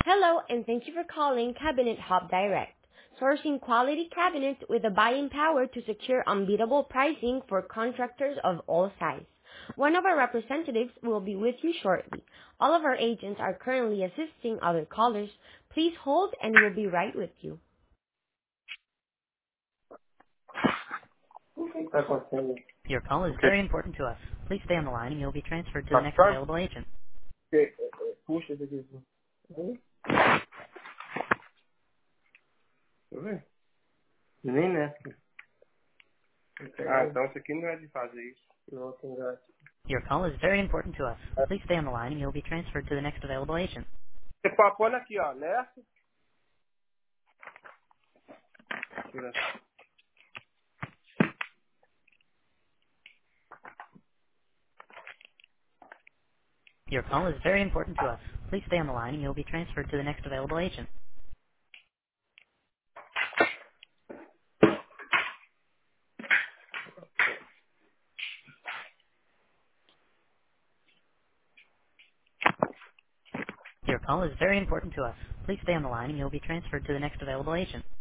Hello, and thank you for calling Cabinet Hub Direct, sourcing quality cabinets with the buying power to secure unbeatable pricing for contractors of all sizes. One of our representatives will be with you shortly. All of our agents are currently assisting other callers. Please hold, and we'll be right with you. O que está acontecendo? Your call is Ok. very important to us. Please stay on the line, and you'll be transferred to the next Passar? available agent. Puxa esse aqui. Assim. Tá vendo? Nem nessa. Ah, então isso aqui não é de fazer isso. Não, tem graça. Your call is very important to us. Please stay on the line, and you'll be transferred to the next available agent. Você pode pôr aqui, ó, nessa. Tira. Your call is very important to us. Please stay on the line, and you'll be transferred to the next available agent. Your call is very important to us. Please stay on the line, and you'll be transferred to the next available agent.